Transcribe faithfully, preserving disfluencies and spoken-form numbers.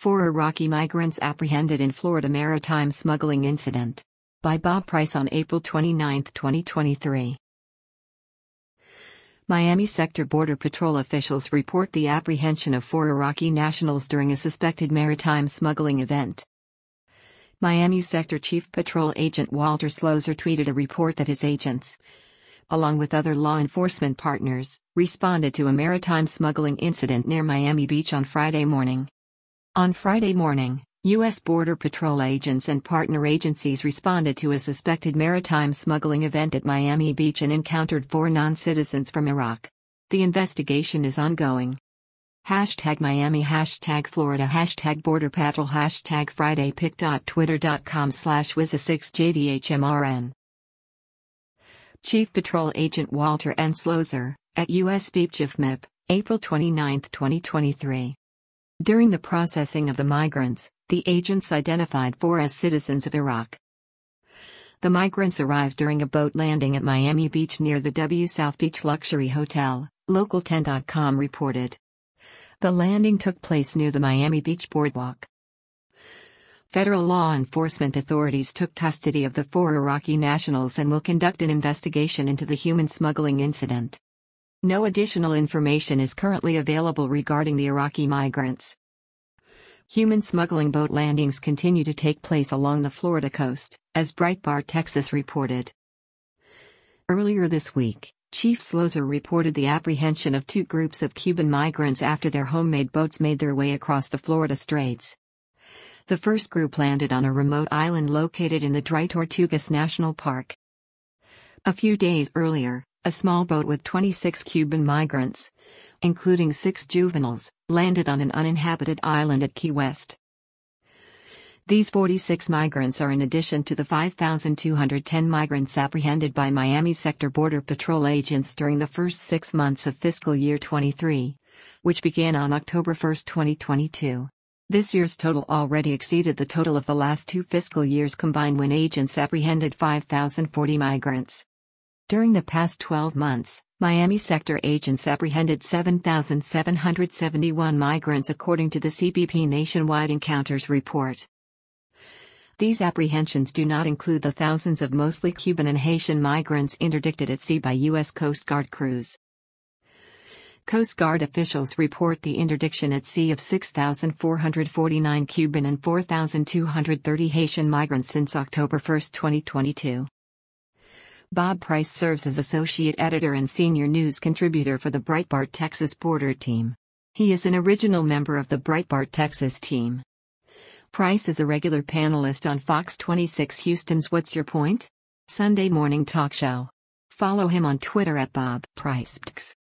Four Iraqi migrants apprehended in Florida maritime smuggling incident. By Bob Price on April twenty-ninth, twenty twenty-three. Miami Sector Border Patrol officials report the apprehension of four Iraqi nationals during a suspected maritime smuggling event. Miami Sector Chief Patrol Agent Walter Slozer tweeted a report that his agents, along with other law enforcement partners, responded to a maritime smuggling incident near Miami Beach on Friday morning. On Friday morning, U S Border Patrol agents and partner agencies responded to a suspected maritime smuggling event at Miami Beach and encountered four non-citizens from Iraq. The investigation is ongoing. Hashtag Miami, hashtag Florida, hashtag Border Patrol, hashtag FridayPic.twitter.com slash Wiza6JDHMRN. Chief Patrol Agent Walter N. Slozer, at U S Beach I F M I P, April twenty-ninth, twenty twenty-three. During the processing of the migrants, the agents identified four as citizens of Iraq. The migrants arrived during a boat landing at Miami Beach near the W South Beach Luxury Hotel, Local ten dot com reported. The landing took place near the Miami Beach Boardwalk. Federal law enforcement authorities took custody of the four Iraqi nationals and will conduct an investigation into the human smuggling incident. No additional information is currently available regarding the Iraqi migrants. Human smuggling boat landings continue to take place along the Florida coast, as Breitbart Texas reported. Earlier this week, Chief Slozer reported the apprehension of two groups of Cuban migrants after their homemade boats made their way across the Florida Straits. The first group landed on a remote island located in the Dry Tortugas National Park. A few days earlier, a small boat with twenty-six Cuban migrants, including six juveniles, landed on an uninhabited island at Key West. These forty-six migrants are in addition to the five thousand two hundred ten migrants apprehended by Miami Sector Border Patrol agents during the first six months of fiscal year twenty-three, which began on October first, twenty twenty-two. This year's total already exceeded the total of the last two fiscal years combined when agents apprehended five thousand forty migrants. During the past twelve months, Miami Sector agents apprehended seven thousand seven hundred seventy-one migrants according to the C B P Nationwide Encounters Report. These apprehensions do not include the thousands of mostly Cuban and Haitian migrants interdicted at sea by U S Coast Guard crews. Coast Guard officials report the interdiction at sea of six thousand four hundred forty-nine Cuban and four thousand two hundred thirty Haitian migrants since October first, twenty twenty-two. Bob Price serves as associate editor and senior news contributor for the Breitbart Texas Border Team. He is an original member of the Breitbart Texas team. Price is a regular panelist on Fox twenty-six Houston's What's Your Point? Sunday morning talk show. Follow him on Twitter at Bob Price.